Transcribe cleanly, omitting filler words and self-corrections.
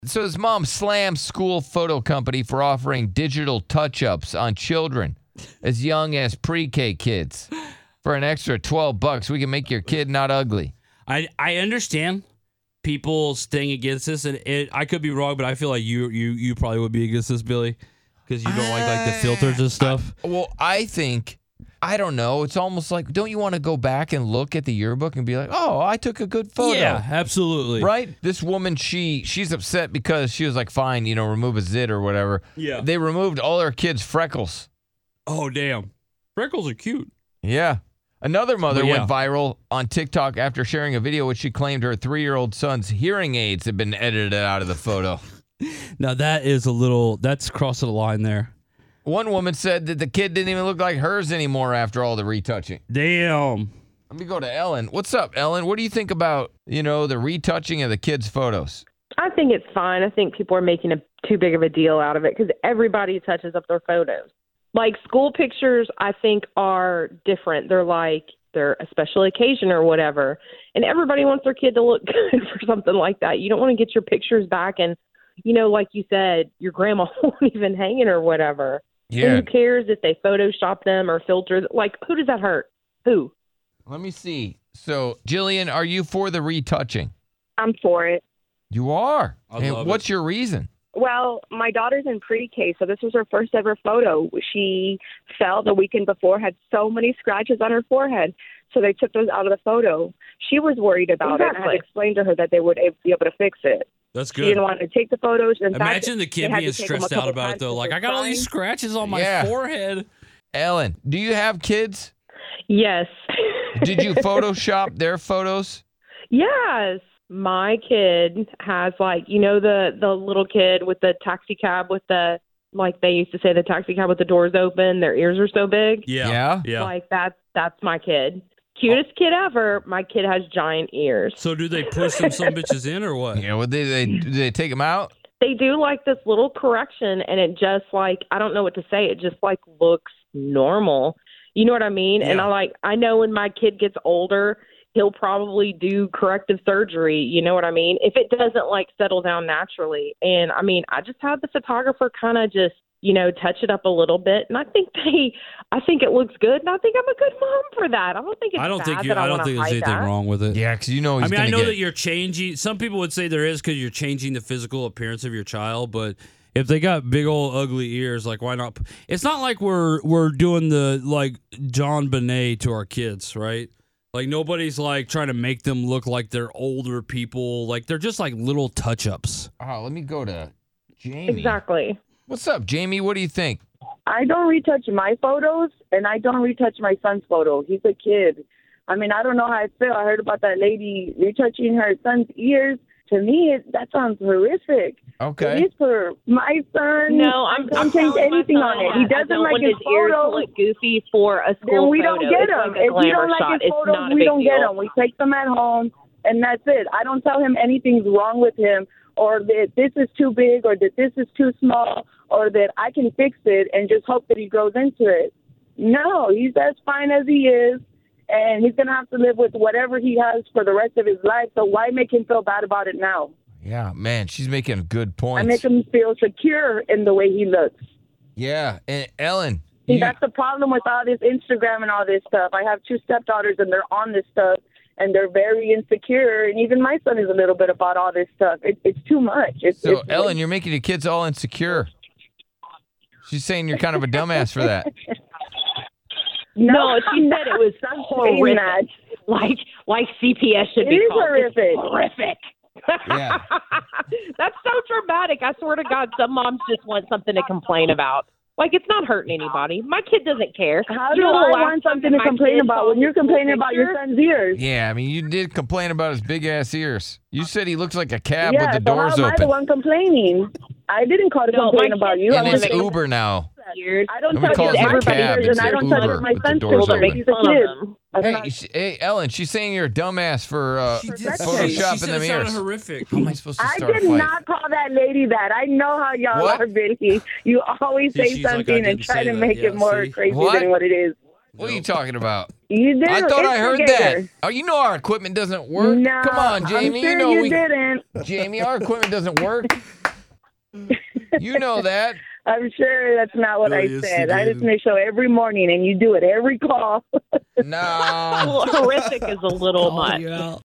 So his mom slams school photo company for offering digital touch-ups on children as young as pre-K kids. For an extra $12, we can make your kid not ugly. I understand people's thing against this, and I could be wrong, but I feel like you probably would be against this, Billy, because you don't like the filters and stuff. I think, I don't know. It's almost like, don't you want to go back and look at the yearbook and be like, oh, I took a good photo. Yeah, absolutely. Right? This woman, she's upset because she was like, fine, remove a zit or whatever. Yeah. They removed all her kids' freckles. Oh, damn. Freckles are cute. Yeah. Another mother went viral on TikTok after sharing a video which she claimed her 3-year-old son's hearing aids had been edited out of the photo. Now, that's crossing the line there. One woman said that the kid didn't even look like hers anymore after all the retouching. Damn. Let me go to Ellen. What's up, Ellen? What do you think about, the retouching of the kids' photos? I think it's fine. I think people are making too big of a deal out of it because everybody touches up their photos. Like school pictures, I think, are different. They're a special occasion or whatever. And everybody wants their kid to look good for something like that. You don't want to get your pictures back and, like you said, your grandma won't even hang it or whatever. Yeah. And who cares if they Photoshop them or filter? Like, who does that hurt? Who? Let me see. So, Jillian, are you for the retouching? I'm for it. You are? And what's your reason? Well, my daughter's in pre-K, so this was her first ever photo. She fell the weekend before, had so many scratches on her forehead, so they took those out of the photo. She was worried about it, and I had explained to her that they would be able to fix it. That's good. She didn't want to take the photos. Imagine the kid being stressed out about it, though. Like, I got all these scratches on my forehead. Ellen, do you have kids? Yes. Did you Photoshop their photos? Yes. My kid has the little kid with the taxi cab with they used to say the taxi cab with the doors open, their ears are so big. Yeah. Like that's my kid. Cutest kid ever. My kid has giant ears. So do they push some bitches in or what? Yeah, do they take them out? They do this little correction and it just I don't know what to say. It just looks normal. You know what I mean? Yeah. And I know when my kid gets older, he'll probably do corrective surgery. You know what I mean? If it doesn't settle down naturally. And I just had the photographer kind of just, touch it up a little bit. And I think it looks good. And I think I'm a good mom for that. I don't think it's I don't think there's anything wrong with it. Yeah, because I know that you're changing. Some people would say there is because you're changing the physical appearance of your child, but if they got big old ugly ears, why not? It's not like we're doing the John Bonet to our kids, right? Nobody's trying to make them look like they're older people. They're just little touch-ups. Oh, let me go to Jamie. Exactly. What's up, Jamie? What do you think? I don't retouch my photos, and I don't retouch my son's photo. He's a kid. I don't know how I feel. I heard about that lady retouching her son's ears. To me, that sounds horrific. Okay. At least for my son, no, I don't change anything on it. He doesn't like his ears photos. to look goofy for a school then we photo. don't get them. If we don't like his photos, we don't get them. We take them at home, and that's it. I don't tell him anything's wrong with him, or that this is too big, or that this is too small, or that I can fix it and just hope that he grows into it. No, he's as fine as he is. And he's going to have to live with whatever he has for the rest of his life. So why make him feel bad about it now? Yeah, man, she's making a good point. I make him feel secure in the way he looks. Yeah, and Ellen. See, that's the problem with all this Instagram and all this stuff. I have 2 stepdaughters, and they're on this stuff, and they're very insecure. And even my son is a little bit about all this stuff. It's too much. It's Ellen, you're making your kids all insecure. She's saying you're kind of a dumbass for that. No, she said it was horrific. Like CPS should be called. Horrific. Horrific. Yeah. That's so dramatic. I swear to God, some moms just want something to complain about. It's not hurting anybody. My kid doesn't care. How do I want something to complain about when you're complaining about your son's ears? Yeah, you did complain about his big-ass ears. You said he looks like a cab with the so doors how am I the open. one complaining? I didn't call to complain about you. And it's Uber now. I don't Nobody touch calls it a everybody's cab. ears, It's and I don't Uber touch my with the son's doors ears. open. He's a kid. Hey, Ellen, she's saying you're a dumbass for photoshopping them ears. Horrific. How am I supposed to I start a did fight? not call that lady that. I know how y'all What? are, Billy. You always say she's like, something I and didn't try say to that. make Yeah, it more see? crazy What? than what it is. What are you talking about? You did. I thought I heard that. Oh, you know our equipment doesn't work. No, Come on, Jamie. I'm sure you know you didn't. Jamie, our equipment doesn't work. You know that. I'm sure that's not what I said. I listen to the show every morning, and you do it every call. No. Well, horrific is a little much.